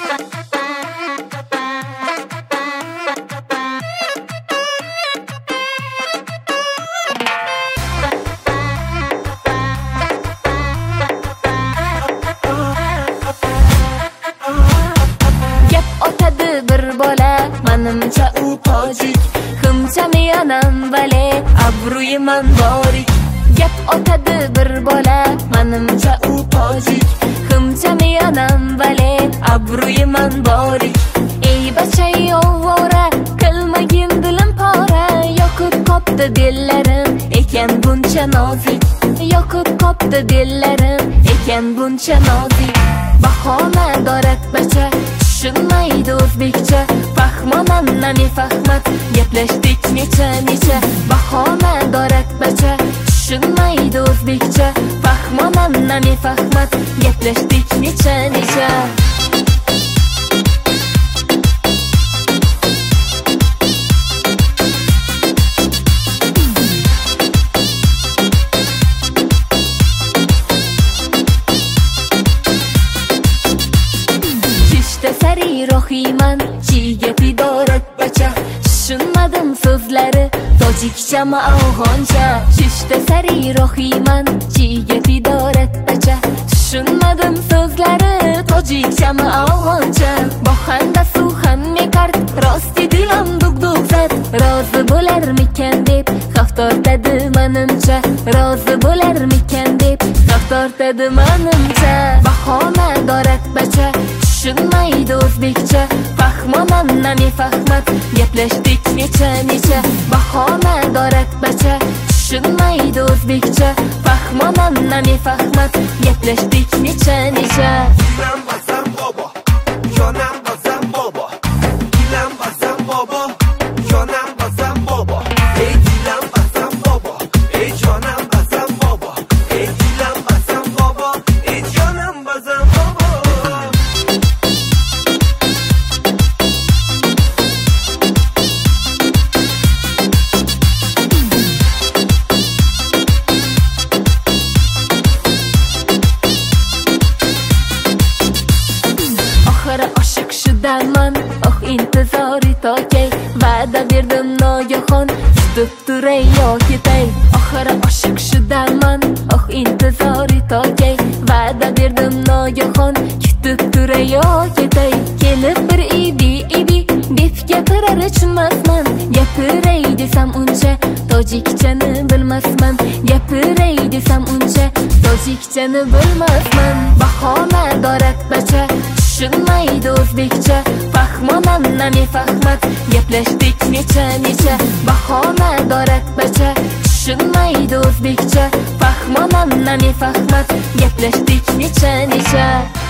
Bir bola manimcha u tojik, himchami anam vale abruyiman borik. Gap otadi bir bola manimcha u tojik, himchami anam vale abruyiman borik. Ey bachay ovora qilmagin dilim pora, yoqib qopti dillarim ekan buncha nozik, yoqib qopti dillarim ekan buncha nozik. Bahona dorat bacha tushunmaydi o'zbekcha, fahmonan nani fahmat gaplashdik necha bahona dorat bacha tushunmaydi o'zbekcha, fahmonan nani fahmat gaplashdik necha sari rohiman chiga fidorat bacha, tushunmadim so'zlari tojikchami afg'oncha. Shishta sari rohiman chiga fidorat bacha, tushunmadim so'zlari tojikchami afg'oncha. Bohanda suv ham mekart rosti dilim dug zat, rozi bo'larmikan deb xavf tortadi manimcha, rozi bo'larmikan deb xavf tortadi manimcha. Bahona dorat bacha tushunmaydi o'zbekcha, fahmonan nani fahmat gaplashdik necha bahona dorat bacha tushunmaydi o'zbekcha, fahmonan nani fahmat gaplashdik necha Dilam bazam bobo, yonam bazam bobo, dilam bazam bobo, yonam bazam bobo, ey dilam bazam bobo, ey jonam bazam bobo, ey dilam bazam bobo, ey jonam bazam bobo. Oshiq shudaman, oh intizori tokay, va'da berdim nogohon kutib turay yo ketay. Oxiri oshiq shudaman, oh intizori tokay, va'da berdim nogohon kutib turay yo ketay. Kelib bir ibi deb gapirar tushunmasman, gapiray desam uncha tojikchani bilmasman, gapiray desam uncha tojikchani bilmasman. Bahona dorat bacha tushunmaydi o'zbekcha, fahmonan nani fahmat gaplashdik necha bahona dorat bacha tushunmaydi o'zbekcha, fahmonan nani fahmat gaplashdik necha